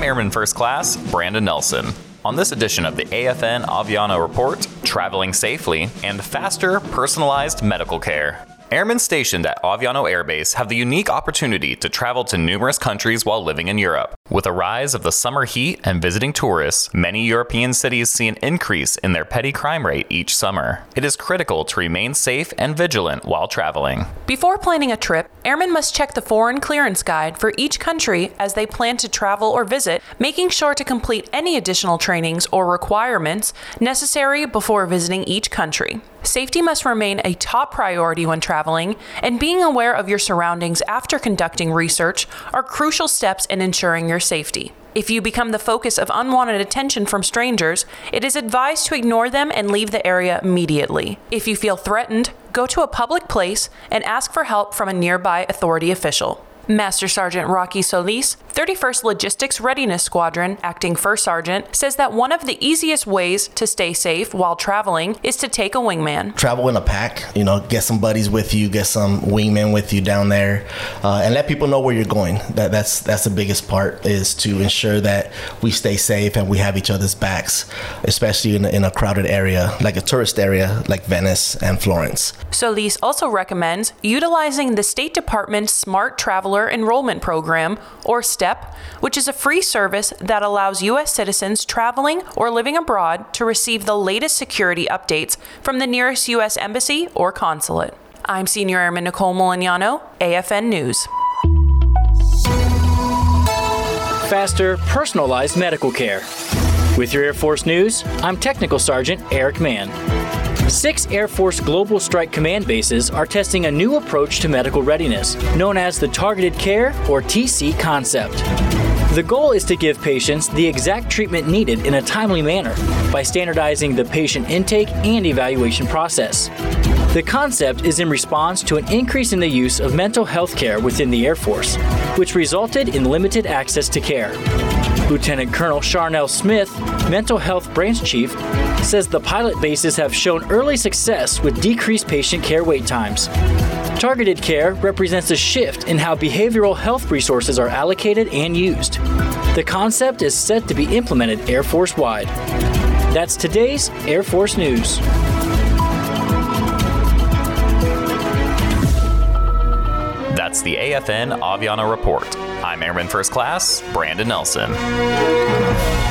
Airman First Class Brandon Nelson. On this edition of the AFN Aviano Report, traveling safely and faster personalized medical care. Airmen stationed at Aviano Air Base have the unique opportunity to travel to numerous countries while living in Europe. With a rise of the summer heat and visiting tourists, many European cities see an increase in their petty crime rate each summer. It is critical to remain safe and vigilant while traveling. Before planning a trip, airmen must check the foreign clearance guide for each country as they plan to travel or visit, making sure to complete any additional trainings or requirements necessary before visiting each country. Safety must remain a top priority when traveling, and being aware of your surroundings after conducting research are crucial steps in ensuring your safety. If you become the focus of unwanted attention from strangers, it is advised to ignore them and leave the area immediately. If you feel threatened, go to a public place and ask for help from a nearby authority official. Master Sergeant Rocky Solis, 31st Logistics Readiness Squadron, acting First Sergeant, says that one of the easiest ways to stay safe while traveling is to take a wingman. Travel in a pack, get some buddies with you, get some wingmen with you down there, and let people know where you're going. That's the biggest part, is to ensure that we stay safe and we have each other's backs, especially in a crowded area, like a tourist area like Venice and Florence. Solis also recommends utilizing the State Department's Smart Traveler Enrollment Program, or STEP, which is a free service that allows U.S. citizens traveling or living abroad to receive the latest security updates from the nearest U.S. Embassy or consulate. I'm Senior Airman Nicole Molignano, AFN News. Faster, personalized medical care. With your Air Force News, I'm Technical Sergeant Eric Mann. 6 Air Force Global Strike Command bases are testing a new approach to medical readiness, known as the Targeted Care, or TC, concept. The goal is to give patients the exact treatment needed in a timely manner by standardizing the patient intake and evaluation process. The concept is in response to an increase in the use of mental health care within the Air Force, which resulted in limited access to care. Lieutenant Colonel Charnel Smith, Mental Health Branch Chief, says the pilot bases have shown early success with decreased patient care wait times. Targeted care represents a shift in how behavioral health resources are allocated and used. The concept is set to be implemented Air Force-wide. That's today's Air Force News. That's the AFN Aviano Report. I'm Airman First Class Brandon Nelson.